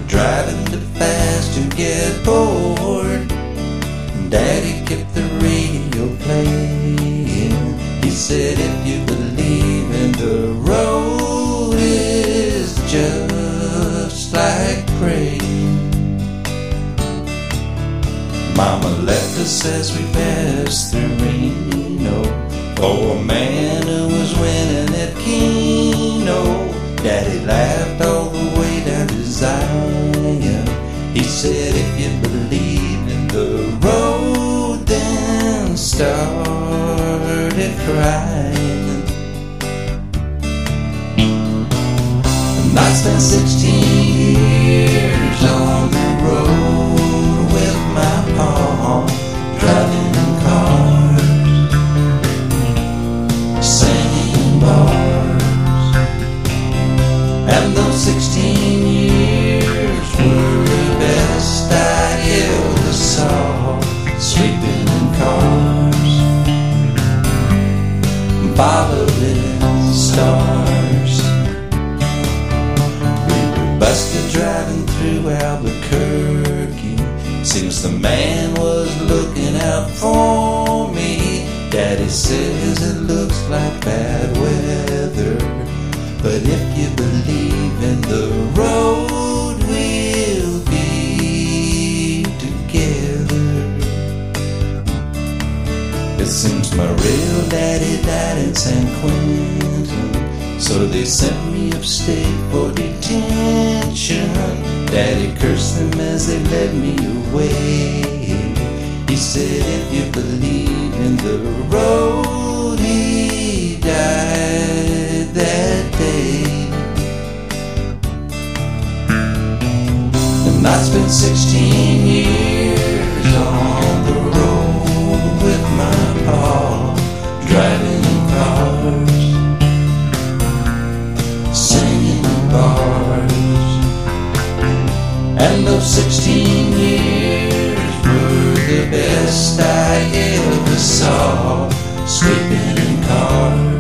driving too fast to get bored. Daddy kept the radio playing. He said, if you believe in the road is just like praying. Mama left us as we passed through Reno for a man who was winning at Keno. Daddy laughed all the way down to Zion. He said, if you believe in the road, then started crying. And I spent 16 years on the road with my pa, driving cars, singing bars. And those 16 years were the best I ever saw, sweeping in cars, following stars. We were busted driving through Albuquerque. Seems the man was looking out for me. Daddy says it looks like bad weather, but if you believe in the road, we'll be together. It seems my real daddy died in San Quentin, so they sent me upstate for detention. Daddy cursed them as they led me away. He said, if you believe in the road, he died that day. And I spent 16 years on the road with my pa, driving cars, singing bars. And those 16 years were the best I ever saw, sweeping in cars.